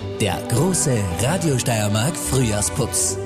Der große Radio Steiermark Frühjahrsputz.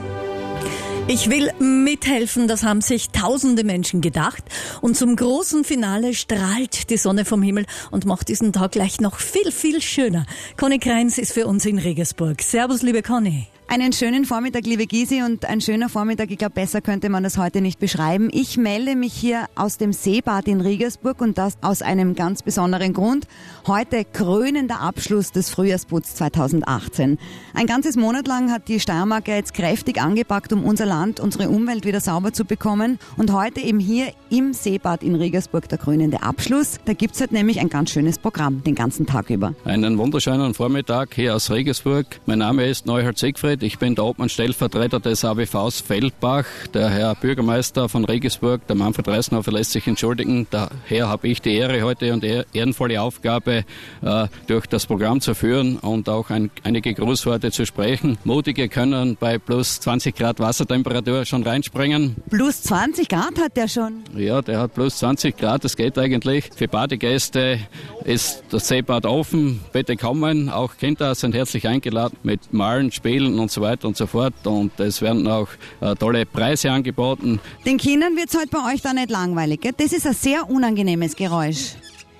Ich will mithelfen, das haben sich tausende Menschen gedacht. Und zum großen Finale strahlt die Sonne vom Himmel und macht diesen Tag gleich noch viel, viel schöner. Conny Kreins ist für uns in Regensburg. Servus, liebe Conny. Einen schönen Vormittag, liebe Gysi, und ein schöner Vormittag, ich glaube, besser könnte man das heute nicht beschreiben. Ich melde mich hier aus dem Seebad in Regensburg und das aus einem ganz besonderen Grund. Heute krönender Abschluss des Frühjahrsputz 2018. Ein ganzes Monat lang hat die Steiermark jetzt kräftig angepackt, um unser Land, unsere Umwelt wieder sauber zu bekommen. Und heute eben hier im Seebad in Regensburg der krönende Abschluss. Da gibt's halt nämlich ein ganz schönes Programm den ganzen Tag über. Einen wunderschönen Vormittag hier aus Regensburg. Mein Name ist Neuhard Siegfried. Ich bin der Obmann-Stellvertreter des AWVs Feldbach. Der Herr Bürgermeister von Regensburg, der Manfred Reisnhofer, lässt sich entschuldigen. Daher habe ich die Ehre heute und ehrenvolle Aufgabe, durch das Programm zu führen und auch einige Grußworte zu sprechen. Mutige können bei plus 20 Grad Wassertemperatur schon reinspringen. Plus 20 Grad hat der schon? Ja, der hat plus 20 Grad, das geht eigentlich. Für Badegäste ist das Seebad offen. Bitte kommen, auch Kinder sind herzlich eingeladen mit Malen, Spielen und so weiter und so fort. Und es werden auch tolle Preise angeboten. Den Kindern wird es heute bei euch da nicht langweilig, gell? Das ist ein sehr unangenehmes Geräusch.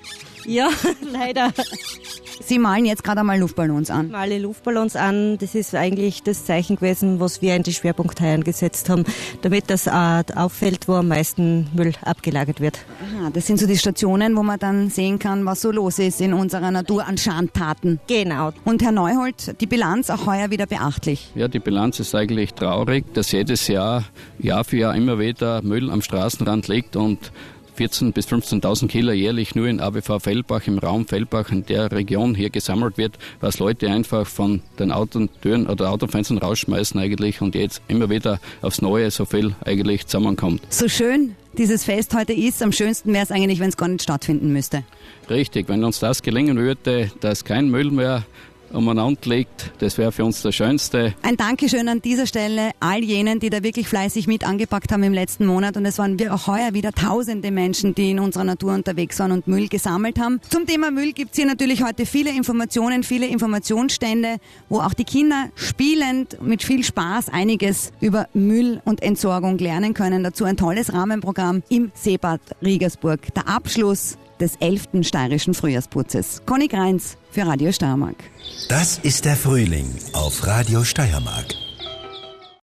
Ja, leider. Sie malen jetzt gerade einmal Luftballons an. Ich male Luftballons an. Das ist eigentlich das Zeichen gewesen, was wir in die Schwerpunktheiern gesetzt haben, damit das auffällt, wo am meisten Müll abgelagert wird. Aha, das sind so die Stationen, wo man dann sehen kann, was so los ist in unserer Natur an Schandtaten. Genau. Und Herr Neuhold, die Bilanz auch heuer wieder beachtlich. Ja, die Bilanz ist eigentlich traurig, dass jedes Jahr für Jahr immer wieder Müll am Straßenrand liegt und 14.000 bis 15.000 Kilo jährlich nur in AWV Feldbach, im Raum Feldbach, in der Region hier gesammelt wird, was Leute einfach von den Autotüren oder Autofenstern rausschmeißen eigentlich und jetzt immer wieder aufs Neue so viel eigentlich zusammenkommt. So schön dieses Fest heute ist, am schönsten wäre es eigentlich, wenn es gar nicht stattfinden müsste. Richtig, wenn uns das gelingen würde, dass kein Müll mehr umeinander liegt, das wäre für uns das Schönste. Ein Dankeschön an dieser Stelle all jenen, die da wirklich fleißig mit angepackt haben im letzten Monat, und es waren auch heuer wieder tausende Menschen, die in unserer Natur unterwegs waren und Müll gesammelt haben. Zum Thema Müll gibt's hier natürlich heute viele Informationen, viele Informationsstände, wo auch die Kinder spielend mit viel Spaß einiges über Müll und Entsorgung lernen können. Dazu ein tolles Rahmenprogramm im Seebad Regensburg. Der Abschluss des 11. steirischen Frühjahrsputzes. Conny Kreins für Radio Steiermark. Das ist der Frühling auf Radio Steiermark.